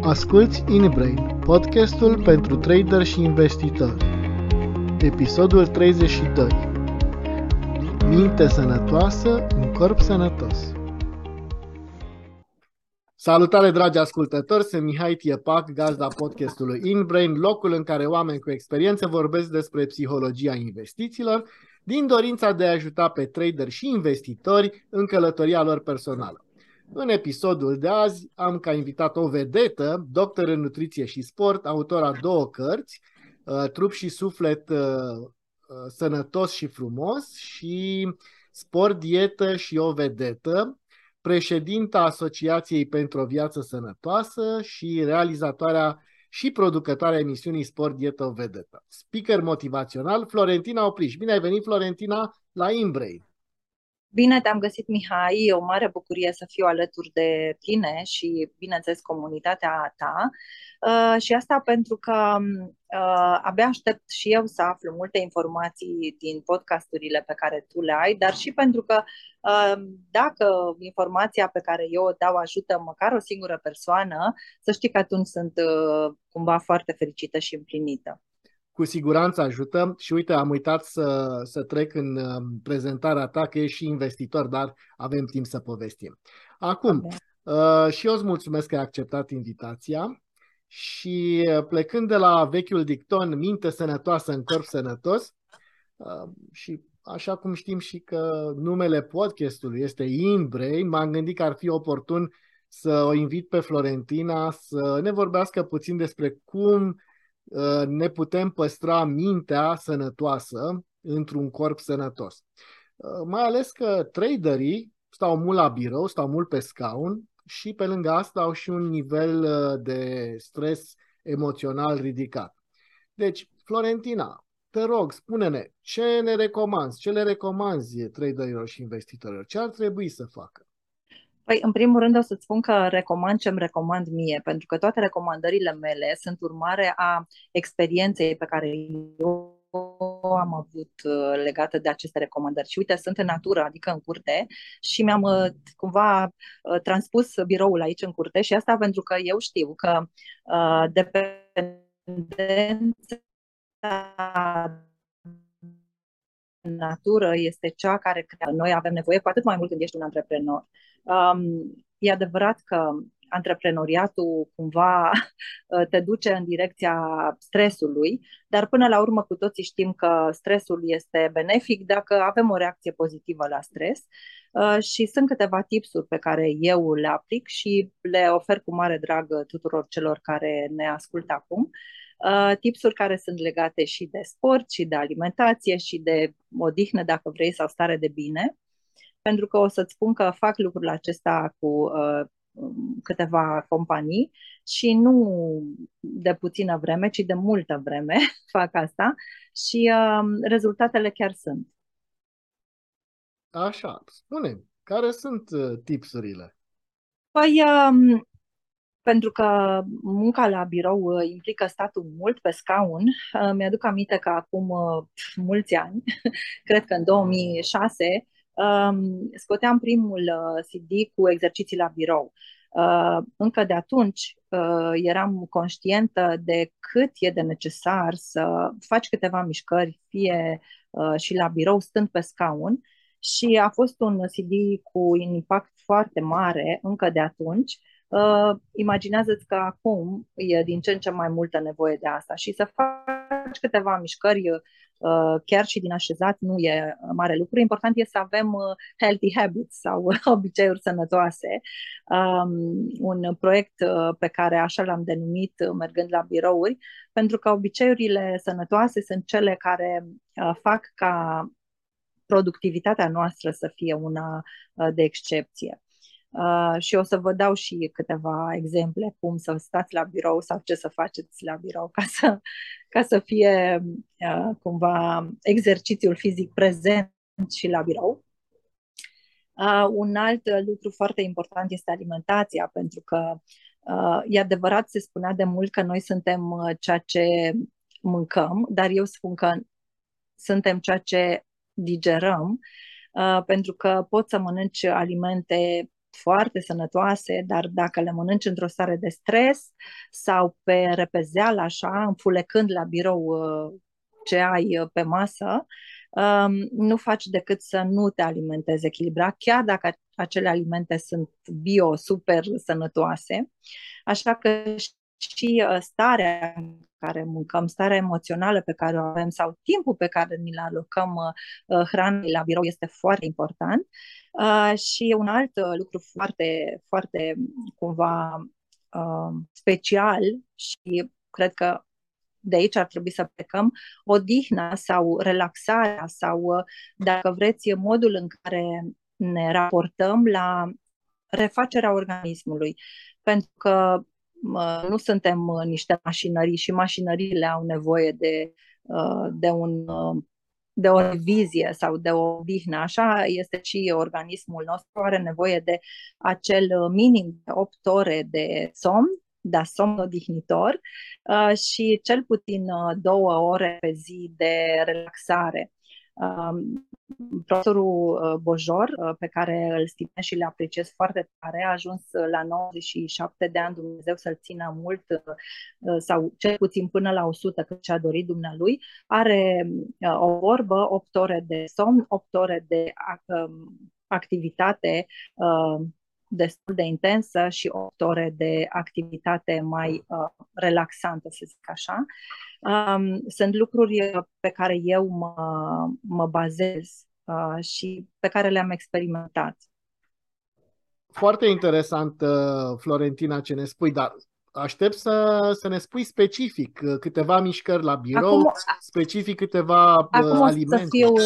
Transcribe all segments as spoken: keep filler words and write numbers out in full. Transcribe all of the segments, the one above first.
Asculți InBrain, podcastul pentru trader și investitori. Episodul treizeci și doi. Minte sănătoasă în corp sănătos. Salutare, dragi ascultători, sunt Mihai Tiepac, gazda podcastului InBrain, locul în care oameni cu experiență vorbesc despre psihologia investițiilor, din dorința de a ajuta pe traderi și investitori în călătoria lor personală. În episodul de azi am ca invitat o vedetă, doctor în nutriție și sport, autor a două cărți, Trup și suflet sănătos și frumos și Sport, dietă și o vedetă, președinta Asociației pentru o viață sănătoasă și realizatoarea și producătoarea emisiunii Sport, dietă, o vedetă. Speaker motivațional, Florentina Opriș. Bine ai venit, Florentina, la InBrain. Bine te-am găsit, Mihai, e o mare bucurie să fiu alături de tine și, bineînțeles, comunitatea ta. Uh, și asta pentru că uh, abia aștept și eu să aflu multe informații din podcasturile pe care tu le ai, dar și pentru că uh, dacă informația pe care eu o dau ajută măcar o singură persoană, să știi că atunci sunt uh, cumva foarte fericită și împlinită. Cu siguranță ajută și uite, am uitat să, să trec în prezentarea ta că ești și investitor, dar avem timp să povestim. Acum, uh, și eu îți mulțumesc că ai acceptat invitația și plecând de la vechiul dicton minte sănătoasă în corp sănătos uh, și așa cum știm și că numele podcastului este InBrain, m-am gândit că ar fi oportun să o invit pe Florentina să ne vorbească puțin despre cum ne putem păstra mintea sănătoasă într-un corp sănătos. Mai ales că traderii stau mult la birou, stau mult pe scaun și pe lângă asta au și un nivel de stres emoțional ridicat. Deci, Florentina, te rog, spune-ne ce ne recomanzi, ce le recomanzi traderilor și investitorilor, ce ar trebui să facă? Păi, în primul rând o să-ți spun că recomand ce îmi recomand mie, pentru că toate recomandările mele sunt urmare a experienței pe care eu am avut legată de aceste recomandări. Și uite, sunt în natură, adică în curte, și mi-am cumva transpus biroul aici în curte și asta pentru că eu știu că uh, dependența natură este cea care creează. Noi avem nevoie, cu atât mai mult când ești un antreprenor. Um, e adevărat că antreprenoriatul cumva te duce în direcția stresului, dar până la urmă cu toții știm că stresul este benefic dacă avem o reacție pozitivă la stres. Uh, și sunt câteva tipsuri pe care eu le aplic și le ofer cu mare drag tuturor celor care ne ascultă acum. Uh, tipsuri care sunt legate și de sport, și de alimentație, și de odihnă, dacă vrei, sau stare de bine. Pentru că o să-ți spun că fac lucrul acesta cu uh, câteva companii și nu de puțină vreme, ci de multă vreme fac asta și uh, rezultatele chiar sunt. Așa, spune, care sunt uh, tipsurile? Păi, uh, pentru că munca la birou implică statul mult pe scaun, mi-aduc aminte că acum mulți ani, cred că în două mii șase, scoteam primul C D cu exerciții la birou. Încă de atunci eram conștientă de cât e de necesar să faci câteva mișcări, fie și la birou, stând pe scaun, și a fost un C D cu un impact foarte mare încă de atunci. Uh, imaginează-ți că acum e din ce în ce mai multă nevoie de asta și să faci câteva mișcări uh, chiar și din așezat nu e mare lucru. Important e să avem uh, healthy habits sau obiceiuri sănătoase. Um, un proiect uh, pe care așa l-am denumit uh, mergând la birouri, pentru că obiceiurile sănătoase sunt cele care uh, fac ca productivitatea noastră să fie una uh, de excepție. Uh, și o să vă dau și câteva exemple cum să stați la birou sau ce să faceți la birou ca să, ca să fie uh, cumva exercițiul fizic prezent și la birou. Uh, un alt lucru foarte important este alimentația, pentru că uh, e adevărat, se spunea de mult că noi suntem uh, ceea ce mâncăm, dar eu spun că suntem ceea ce digerăm, uh, pentru că poți să mănânci alimente foarte sănătoase, dar dacă le mănânci într-o stare de stres sau pe repezeală, așa, înfulecând la birou uh, ce ai uh, pe masă, um, nu faci decât să nu te alimentezi echilibrat, chiar dacă acele alimente sunt bio, super sănătoase. Așa că și uh, starea în care mâncăm, starea emoțională pe care o avem sau timpul pe care ni-l alocăm uh, hranei la birou este foarte important. Uh, și un alt uh, lucru foarte, foarte cumva uh, special și cred că de aici ar trebui să plecăm, odihna sau relaxarea sau, uh, dacă vreți, modul în care ne raportăm la refacerea organismului. Pentru că uh, nu suntem uh, niște mașinării și mașinăriile au nevoie de, uh, de un... Uh, de o revizie sau de o odihnă. Așa este și organismul nostru, are nevoie de acel minim de opt ore de somn, da, somn odihnitor uh, și cel puțin uh, două ore pe zi de relaxare. Um, profesorul uh, Bojor, uh, pe care îl stimez și le apreciez foarte tare, a ajuns la nouăzeci și șapte de ani, Dumnezeu să-l țină mult, uh, sau cel puțin până la o sută, cât și-a dorit dumnealui, are uh, o vorbă: opt ore de somn, opt ore de um, activitate uh, destul de intensă și opt ore de activitate mai uh, relaxantă, să zic așa. Um, sunt lucruri pe care eu mă, mă bazez uh, și pe care le-am experimentat. Foarte interesant, uh, Florentina, ce ne spui, dar aștept să, să ne spui specific uh, câteva mișcări la birou, Acum, specific câteva uh, acum alimente. O să fiu,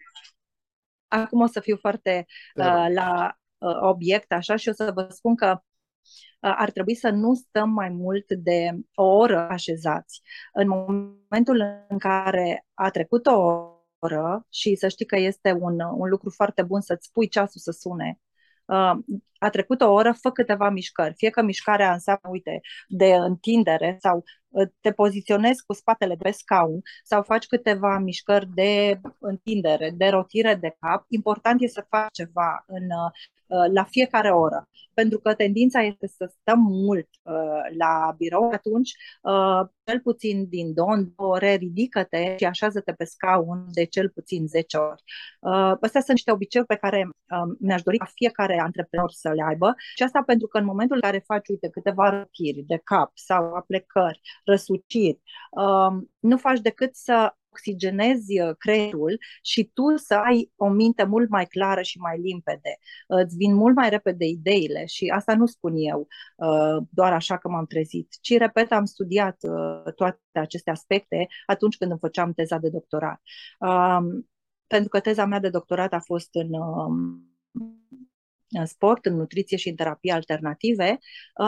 acum o să fiu foarte uh, la uh, obiect, așa, și o să vă spun că ar trebui să nu stăm mai mult de o oră așezați. În momentul în care a trecut o oră, și să știi că este un, un lucru foarte bun să-ți pui ceasul să sune, a trecut o oră, fă câteva mișcări. Fie că mișcarea înseamnă, uite, de întindere sau te poziționezi cu spatele pe scaun sau faci câteva mișcări de întindere, de rotire de cap. Important este să faci ceva în, la fiecare oră, pentru că tendința este să stăm mult uh, la birou. Atunci, uh, cel puțin din două în două ore, ridică-te și așează-te pe scaun de cel puțin zece ori. Uh, astea sunt niște obiceiuri pe care uh, mi-aș dori ca fiecare antreprenor să le aibă, și asta pentru că în momentul în care faci, uite, câteva rotiri de cap sau aplecări, răsuciri, uh, nu faci decât să oxigenezi creierul și tu să ai o minte mult mai clară și mai limpede. Îți vin mult mai repede ideile și asta nu spun eu doar așa că m-am trezit, ci, repet, am studiat toate aceste aspecte atunci când îmi făceam teza de doctorat. Pentru că teza mea de doctorat a fost în, în sport, în nutriție și în terapie alternative.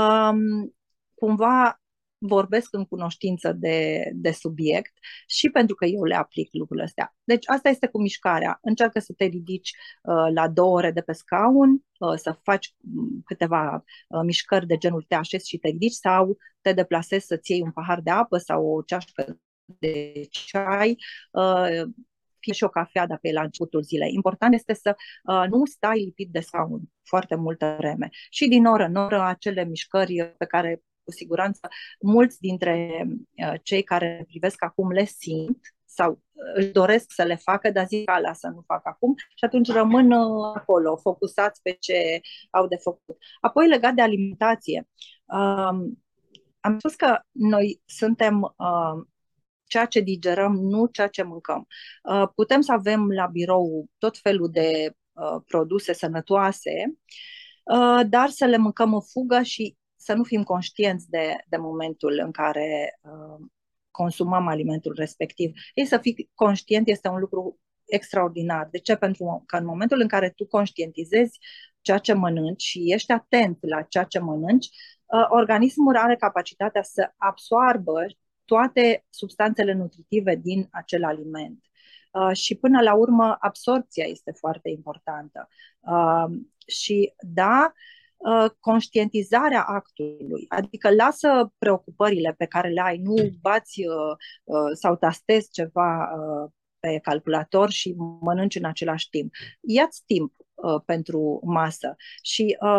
Cumva vorbesc în cunoștință de, de subiect și pentru că eu le aplic lucrurile astea. Deci asta este cu mișcarea. Încearcă să te ridici uh, la două ore de pe scaun, uh, să faci câteva uh, mișcări de genul te așezi și te ridici sau te deplasezi să-ți iei un pahar de apă sau o ceașcă de ceai, uh, fie și o cafea dacă e la începutul zilei. Important este să uh, nu stai lipit de scaun foarte multă vreme și din oră în oră acele mișcări pe care cu siguranță mulți dintre uh, cei care privesc acum le simt sau uh, își doresc să le facă, dar zic, ala, să nu fac acum, și atunci rămân uh, acolo, focusați pe ce au de făcut. Apoi, legat de alimentație, uh, am spus că noi suntem uh, ceea ce digerăm, nu ceea ce mâncăm. Uh, putem să avem la birou tot felul de uh, produse sănătoase, uh, dar să le mâncăm în fugă și să nu fim conștienți de, de momentul în care uh, consumăm alimentul respectiv. Ei, să fii conștient este un lucru extraordinar. De ce? Pentru că în momentul în care tu conștientizezi ceea ce mănânci și ești atent la ceea ce mănânci, uh, organismul are capacitatea să absoarbă toate substanțele nutritive din acel aliment. Uh, și până la urmă, absorpția este foarte importantă. Uh, și da, conștientizarea actului, adică lasă preocupările pe care le ai, nu bați uh, uh, sau tastezi ceva uh, pe calculator și mănânci în același timp. Ia-ți timp uh, pentru masă și uh,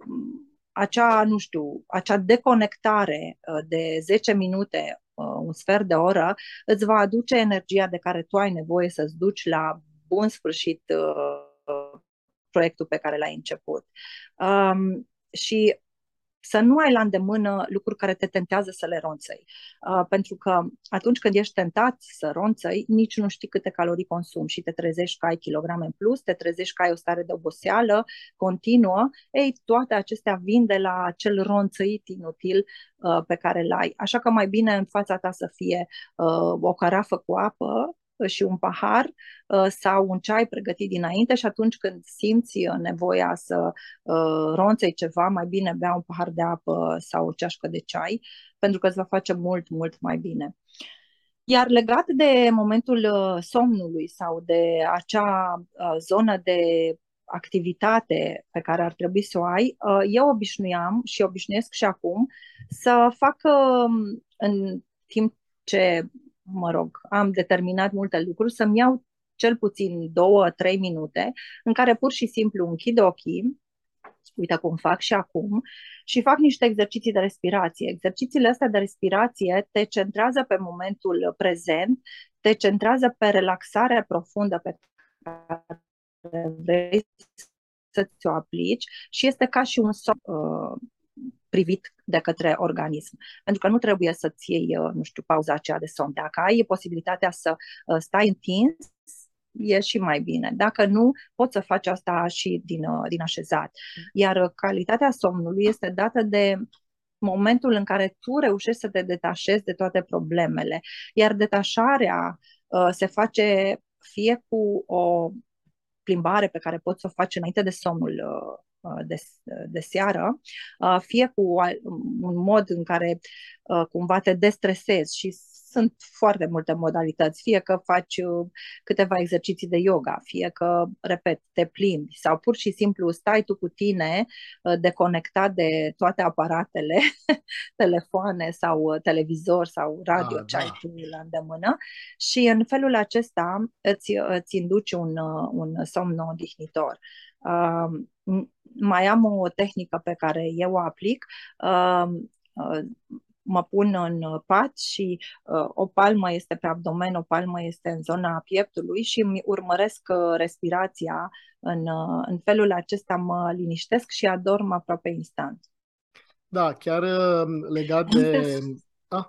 acea, nu știu, acea deconectare de zece minute, un sfert de oră, îți va aduce energia de care tu ai nevoie să-ți duci la bun sfârșit proiectul pe care l-ai început. Um, și să nu ai la îndemână lucruri care te tentează să le ronțăi. Uh, pentru că atunci când ești tentat să ronțăi, nici nu știi câte calorii consumi și te trezești că ai kilograme în plus, te trezești că ai o stare de oboseală continuă. Ei, toate acestea vin de la acel ronțăit inutil uh, pe care l-ai. Așa că mai bine în fața ta să fie uh, o carafă cu apă și un pahar sau un ceai pregătit dinainte și atunci când simți nevoia să uh, ronței ceva, mai bine bea un pahar de apă sau o ceașcă de ceai, pentru că îți va face mult, mult mai bine. Iar legat de momentul somnului sau de acea uh, zonă de activitate pe care ar trebui să o ai, uh, eu obișnuiam și obișnuiesc și acum să fac uh, în timp ce mă rog, am determinat multe lucruri, să-mi iau cel puțin două, trei minute în care pur și simplu închid ochii, uite cum fac și acum, și fac niște exerciții de respirație. Exercițiile astea de respirație te centrează pe momentul prezent, te centrează pe relaxarea profundă pe care vrei să ți-o aplici și este ca și un somn uh, privit de către organism. Pentru că nu trebuie să-ți iei, nu știu, pauza aceea de somn. Dacă ai posibilitatea să stai întins, e și mai bine. Dacă nu, poți să faci asta și din, din așezat. Iar calitatea somnului este dată de momentul în care tu reușești să te detașezi de toate problemele. Iar detașarea uh, se face fie cu o plimbare pe care poți să o faci înainte de somnul uh, De, de seară, fie cu un mod în care cumva te destresezi și sunt foarte multe modalități, fie că faci câteva exerciții de yoga, fie că, repet, te plimbi sau pur și simplu stai tu cu tine deconectat de toate aparatele, telefoane sau televizor sau radio, Da, ce ai da. tu la îndemână și în felul acesta îți, îți induci un, un somn odihnitor. Uh, mai am o tehnică pe care eu o aplic. Uh, uh, mă pun în pat și uh, o palmă este pe abdomen, o palmă este în zona pieptului și îmi urmăresc uh, respirația. În, uh, în felul acesta mă liniștesc și adorm aproape instant. Da, chiar uh, legat de... Ah,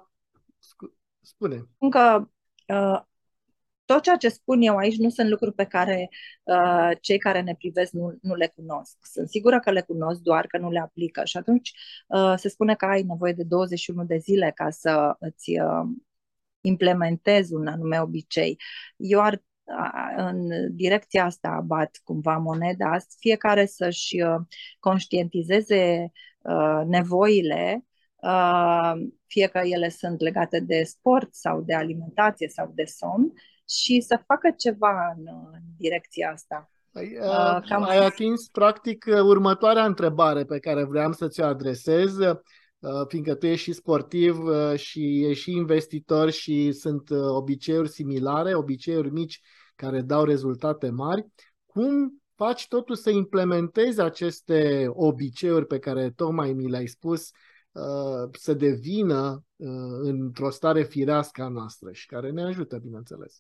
spune. Încă uh, tot ceea ce spun eu aici nu sunt lucruri pe care uh, cei care ne privesc nu, nu le cunosc. Sunt sigură că le cunosc, doar că nu le aplică. Și atunci uh, se spune că ai nevoie de douăzeci și unu de zile ca să îți uh, implementezi un anume obicei. Eu ar, uh, în direcția asta bat cumva moneda, fiecare să-și uh, conștientizeze uh, nevoile, uh, fie că ele sunt legate de sport sau de alimentație sau de somn, și să facă ceva în, în direcția asta. Ai, uh, Cam... ai atins practic următoarea întrebare pe care vreau să ți-o adresez, uh, fiindcă tu ești și sportiv uh, și ești și investitor și sunt uh, obiceiuri similare, obiceiuri mici care dau rezultate mari. Cum faci totul să implementezi aceste obiceiuri pe care tocmai mi le-ai spus uh, să devină uh, într-o stare firească a noastră și care ne ajută, bineînțeles?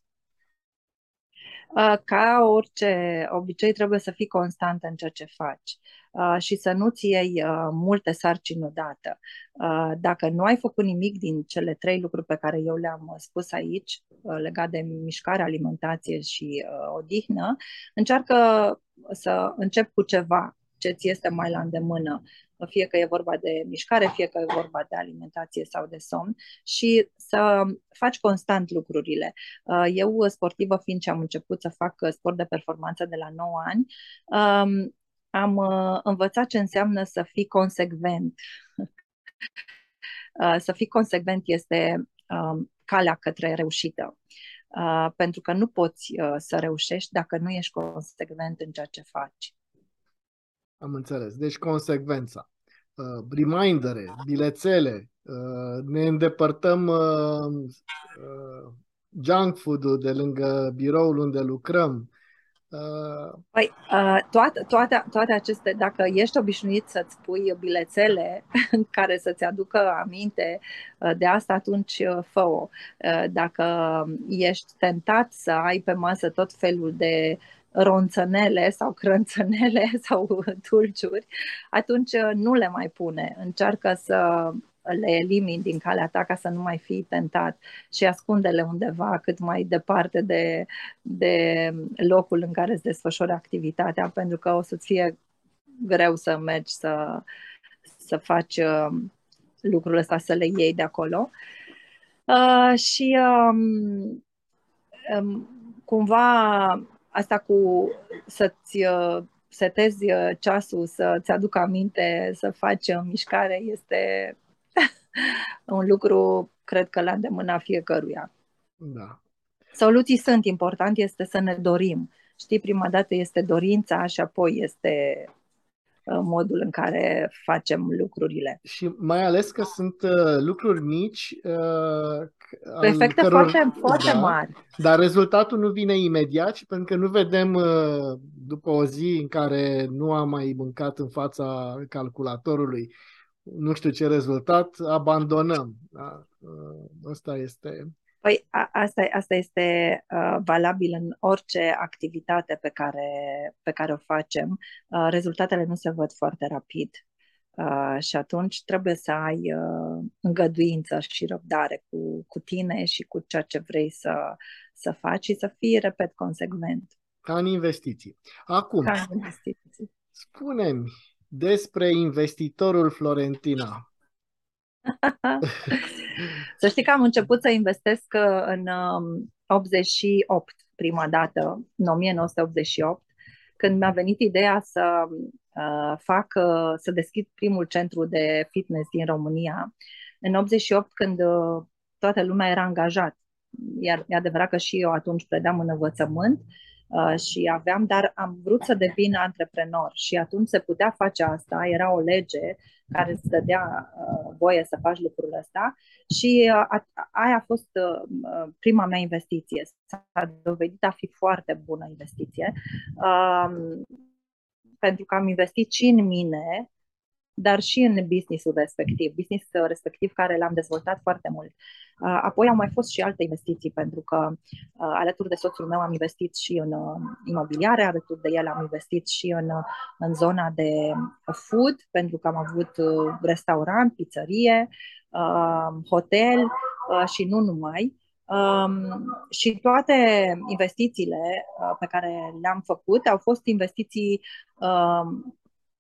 Ca orice obicei, trebuie să fii constant în ceea ce faci și să nu-ți iei multe sarcini odată. Dacă nu ai făcut nimic din cele trei lucruri pe care eu le-am spus aici, legat de mișcare, alimentație și odihnă, încearcă să începi cu ceva ce ți este mai la îndemână, fie că e vorba de mișcare, fie că e vorba de alimentație sau de somn, și să faci constant lucrurile. Eu, sportivă fiind ce am început să fac sport de performanță de la nouă ani, am învățat ce înseamnă să fii consecvent. Să fii consecvent este calea către reușită. Pentru că nu poți să reușești dacă nu ești consecvent în ceea ce faci. Am înțeles. Deci consecvența. Uh, remindere, bilețele, uh, ne îndepărtăm uh, uh, junk food-ul de lângă biroul unde lucrăm, Uh, Păi, uh, toate, toate, toate aceste, dacă ești obișnuit să-ți pui bilețele care să-ți aducă aminte uh, de asta, atunci uh, fă-o. Uh, Dacă ești tentat să ai pe masă tot felul de ronțănele sau crânțănele sau dulciuri, atunci uh, nu le mai pune. Încearcă să le elimini din calea ta ca să nu mai fii tentat și ascunde-le undeva cât mai departe de, de locul în care îți desfășori activitatea, pentru că o să-ți fie greu să mergi să, să faci uh, lucrul ăsta, să le iei de acolo. Uh, și um, um, cumva asta cu să-ți uh, setezi uh, ceasul, să-ți aducă aminte, să faci uh, mișcare, este un lucru, cred că la îndemâna fiecăruia. da. Soluții sunt, important este să ne dorim. Știi, prima dată este dorința și apoi este uh, modul în care facem lucrurile. Și mai ales că sunt uh, lucruri mici, uh, Cu al efecte căror, foarte, foarte da, mari. dar rezultatul nu vine imediat, și pentru că nu vedem uh, după o zi în care nu am mai mâncat în fața calculatorului nu știu ce rezultat, abandonăm. Da? Uh, Ăsta este... Păi a, asta, asta este uh, valabil în orice activitate pe care, pe care o facem. Uh, rezultatele nu se văd foarte rapid. Uh, și atunci trebuie să ai uh, îngăduință și răbdare cu, cu tine și cu ceea ce vrei să, să faci și să fii, repet, consecvent. Ca în investiții. Acum, Ca în investiții. spune-mi despre investitorul Florentina. Să știi că am început să investesc uh, în um, optzeci și opt, prima dată, în o mie nouă sute optzeci și opt, când mi-a venit ideea să uh, fac, uh, să deschid primul centru de fitness din România. În optzeci și opt, când uh, toată lumea era angajat. Iar e adevărat că și eu atunci predam în învățământ uh, și aveam, dar am vrut să devin antreprenor și atunci se putea face asta, era o lege care îți dădea uh, voie să faci lucrul ăsta și uh, a, aia a fost uh, prima mea investiție. S-a dovedit a fi foarte bună investiție, uh, pentru că am investit și în mine, dar și în businessul respectiv, businessul respectiv care l-am dezvoltat foarte mult. Apoi au mai fost și alte investiții, pentru că alături de soțul meu am investit și în imobiliare, alături de el am investit și în, în zona de food, pentru că am avut restaurant, pizzerie, hotel și nu numai. Um, și toate investițiile uh, pe care le-am făcut au fost investiții um,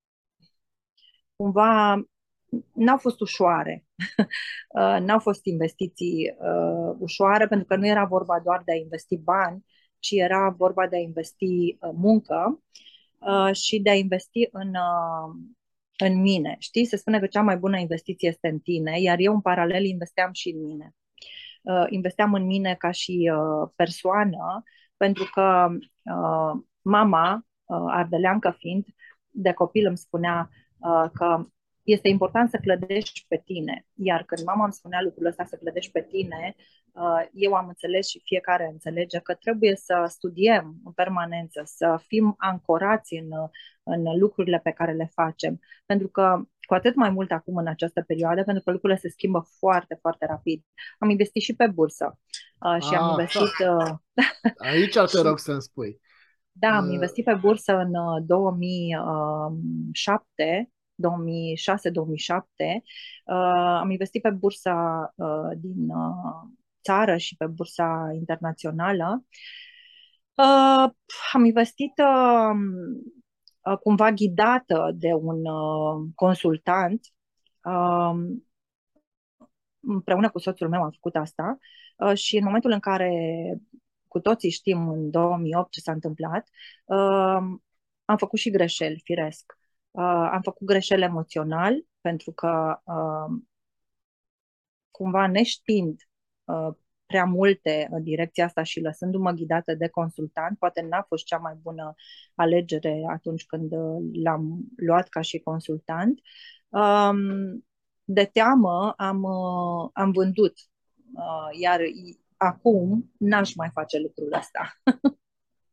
cumva n-au fost ușoare. N-au fost investiții uh, ușoare, pentru că nu era vorba doar de a investi bani, ci era vorba de a investi uh, muncă uh, și de a investi în, uh, în mine. Știi, se spune că cea mai bună investiție este în tine, iar eu în paralel investeam și în mine. Uh, investeam în mine ca și uh, persoană, pentru că uh, mama, uh, ardeleancă fiind, de copil îmi spunea uh, că este important să clădești pe tine. Iar când mama îmi spunea lucrul ăsta, să clădești pe tine, uh, eu am înțeles și fiecare înțelege că trebuie să studiem în permanență, să fim ancorați în, în lucrurile pe care le facem. Pentru că cu atât mai mult acum în această perioadă, pentru că lucrurile se schimbă foarte, foarte rapid. Am investit și pe bursă uh, și am investit... Uh, Aici te și, rog să-mi spui. Da, am investit pe bursă în uh, două mii șapte, două mii șase două mii șapte. Uh, am investit pe bursa uh, din uh, țară și pe bursa internațională. Uh, am investit uh, uh, cumva ghidată de un uh, consultant. Uh, Împreună cu soțul meu am făcut asta uh, și în momentul în care cu toții știm în două mii opt ce s-a întâmplat, uh, am făcut și greșeli, firesc. Uh, am făcut greșeli emoțional, pentru că uh, cumva neștiind uh, prea multe în direcția asta și lăsându-mă ghidată de consultant, poate n-a fost cea mai bună alegere atunci când l-am luat ca și consultant. Um, de teamă am, uh, am vândut, uh, iar acum n-aș mai face lucrul ăsta.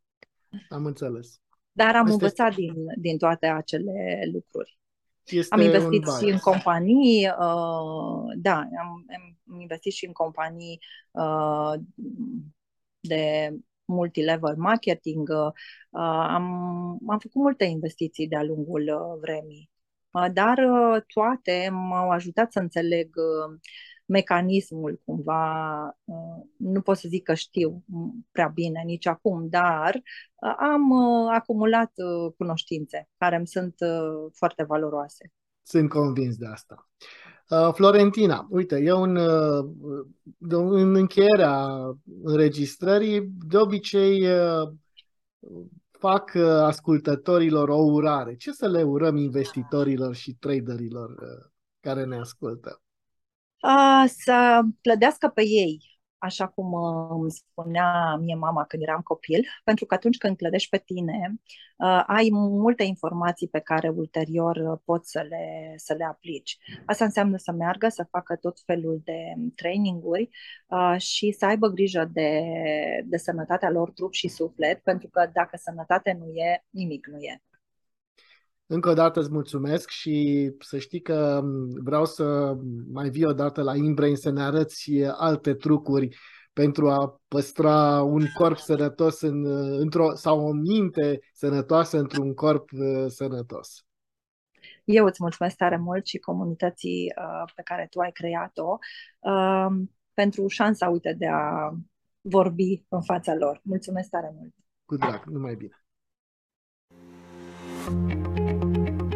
Am înțeles. Dar am Asta învățat este, din, din toate acele lucruri. Am este un investit și în bias. companii, uh, da, am, am investit și în companii uh, de multilevel marketing. Uh, am, am făcut multe investiții de-a lungul uh, vremii, uh, dar uh, toate m-au ajutat să înțeleg uh, mecanismul cumva. Uh, nu pot să zic că știu prea bine nici acum, dar uh, am uh, acumulat uh, cunoștințe care îmi sunt uh, foarte valoroase. Sunt convins de asta. Uh, Florentina, uite, eu în, uh, în încheierea înregistrării, de obicei uh, fac uh, ascultătorilor o urare. Ce să le urăm investitorilor și traderilor uh, care ne ascultă? Uh, să clădească pe ei, așa cum uh, îmi spunea mie mama când eram copil, pentru că atunci când clădești pe tine, uh, ai multe informații pe care ulterior uh, poți să le, să le aplici. Asta înseamnă să meargă, să facă tot felul de traininguri uh, și să aibă grijă de, de sănătatea lor trup și suflet, pentru că dacă sănătate nu e, nimic nu e. Încă o dată îți mulțumesc și să știi că vreau să mai vii o dată la InBrain să ne arăți alte trucuri pentru a păstra un corp sănătos în, într-o, sau o minte sănătoasă într-un corp uh, sănătos. Eu îți mulțumesc tare mult și comunității uh, pe care tu ai creat-o uh, pentru șansa, uite, de a vorbi în fața lor. Mulțumesc tare mult! Cu drag, numai bine!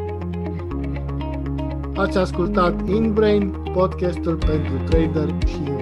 Ați ascultat InBrain, podcastul pentru trader și